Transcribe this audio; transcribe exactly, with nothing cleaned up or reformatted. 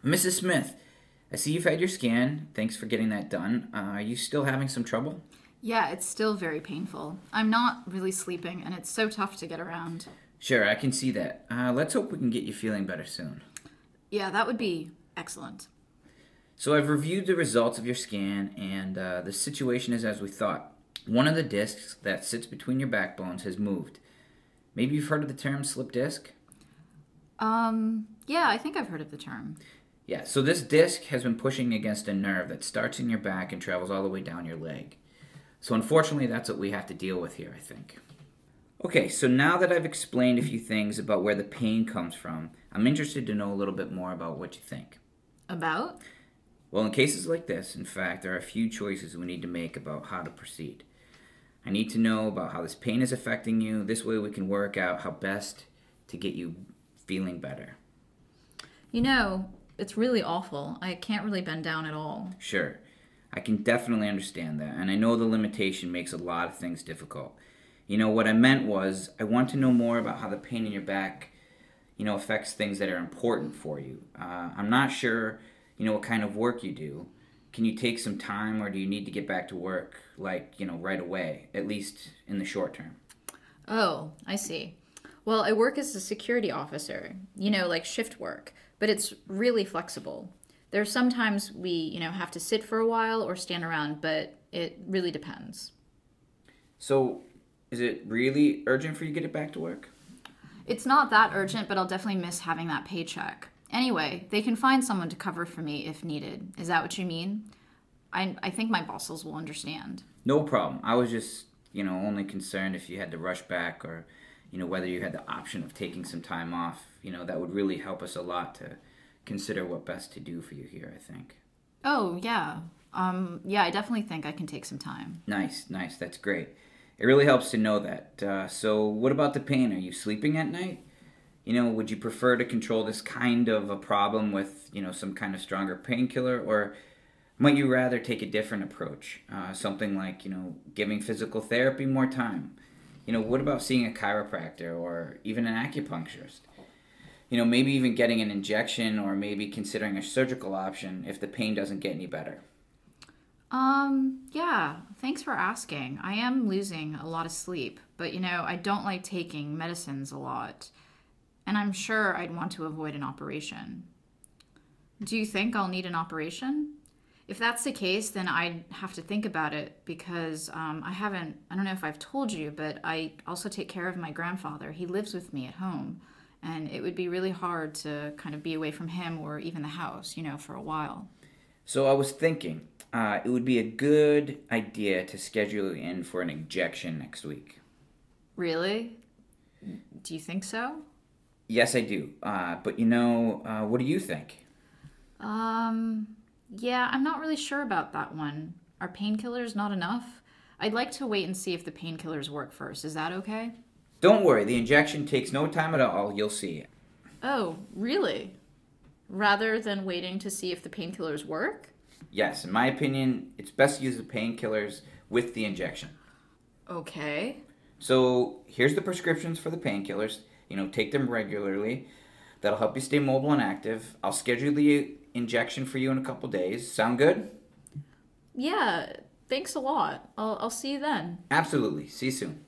Missus Smith, I see you've had your scan. Thanks for getting that done. Uh, are you still having some trouble? Yeah, it's still very painful. I'm not really sleeping, and it's so tough to get around. Sure, I can see that. Uh, let's hope we can get you feeling better soon. Yeah, that would be excellent. So I've reviewed the results of your scan, and uh, the situation is as we thought. One of the discs that sits between your backbones has moved. Maybe you've heard of the term slip disc? Um, yeah, I think I've heard of the term. Yeah, so this disc has been pushing against a nerve that starts in your back and travels all the way down your leg. So unfortunately, that's what we have to deal with here, I think. Okay, so now that I've explained a few things about where the pain comes from, I'm interested to know a little bit more about what you think. About? Well, in cases like this, in fact, there are a few choices we need to make about how to proceed. I need to know about how this pain is affecting you. This way we can work out how best to get you feeling better. You know, it's really awful. I can't really bend down at all. Sure. I can definitely understand that, and I know the limitation makes a lot of things difficult. You know, what I meant was, I want to know more about how the pain in your back, you know, affects things that are important for you. Uh, I'm not sure, you know, what kind of work you do. Can you take some time, or do you need to get back to work, like, you know, right away, at least in the short term? Oh, I see. Well, I work as a security officer, you know, like shift work, but it's really flexible. There's sometimes we, you know, have to sit for a while or stand around, but it really depends. So, is it really urgent for you to get back to work? It's not that urgent, but I'll definitely miss having that paycheck. Anyway, they can find someone to cover for me if needed. Is that what you mean? I, I think my bosses will understand. No problem. I was just, you know, only concerned if you had to rush back, or, you know, whether you had the option of taking some time off. You know, that would really help us a lot to consider what best to do for you here, I think. Oh, yeah. Um, yeah, I definitely think I can take some time. Nice, nice. That's great. It really helps to know that. Uh, so what about the pain? Are you sleeping at night? You know, would you prefer to control this kind of a problem with, you know, some kind of stronger painkiller? Or might you rather take a different approach? Uh, something like, you know, giving physical therapy more time? You know, what about seeing a chiropractor or even an acupuncturist? You know, maybe even getting an injection, or maybe considering a surgical option if the pain doesn't get any better. Um, yeah, thanks for asking. I am losing a lot of sleep, but you know, I don't like taking medicines a lot, and I'm sure I'd want to avoid an operation. Do you think I'll need an operation? If that's the case, then I'd have to think about it because um, I haven't, I don't know if I've told you, but I also take care of my grandfather. He lives with me at home. And it would be really hard to kind of be away from him or even the house, you know, for a while. So I was thinking, uh, it would be a good idea to schedule you in for an injection next week. Really? Do you think so? Yes, I do. Uh, but you know, uh, what do you think? Um, yeah, I'm not really sure about that one. Are painkillers not enough? I'd like to wait and see if the painkillers work first. Is that okay? Don't worry, the injection takes no time at all. You'll see. Oh, really? Rather than waiting to see if the painkillers work? Yes, in my opinion, it's best to use the painkillers with the injection. Okay. So here's the prescriptions for the painkillers. You know, take them regularly. That'll help you stay mobile and active. I'll schedule the injection for you in a couple days. Sound good? Yeah, thanks a lot. I'll, I'll see you then. Absolutely. See you soon.